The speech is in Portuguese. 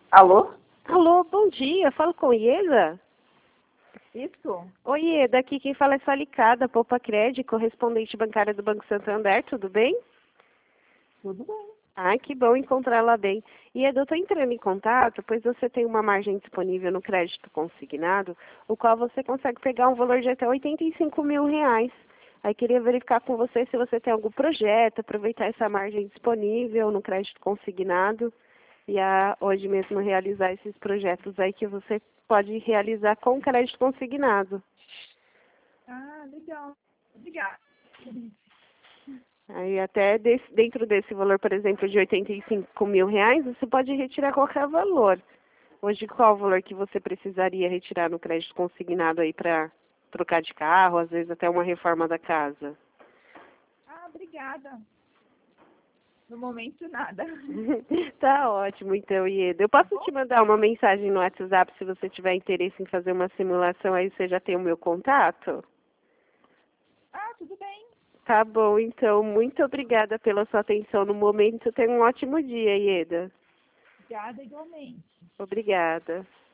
Alô? Alô, bom dia. Falo com Ieda? Isso? Oi, Ieda. Aqui quem fala é Salicada, Poupa Crédito, correspondente bancária do Banco Santander. Tudo bem? Tudo bem. Ai, que bom encontrá-la bem. Ieda, eu estou entrando em contato, pois você tem uma margem disponível no crédito consignado, o qual você consegue pegar um valor de até R$ 85.000. Aí queria verificar com você se você tem algum projeto, aproveitar essa margem disponível no crédito consignado e hoje mesmo realizar esses projetos aí que você pode realizar com crédito consignado. Ah, legal. Obrigada. Aí até dentro desse valor, por exemplo, de R$ 85.000, você pode retirar qualquer valor. Hoje, qual o valor que você precisaria retirar no crédito consignado aí para trocar de carro, às vezes até uma reforma da casa? Ah, obrigada. No momento, nada. Tá ótimo, então, Ieda. Eu posso te mandar uma mensagem no WhatsApp se você tiver interesse em fazer uma simulação, aí você já tem o meu contato? Ah, tudo bem. Tá bom, então. Muito obrigada pela sua atenção no momento. Tenha um ótimo dia, Ieda. Obrigada igualmente. Obrigada.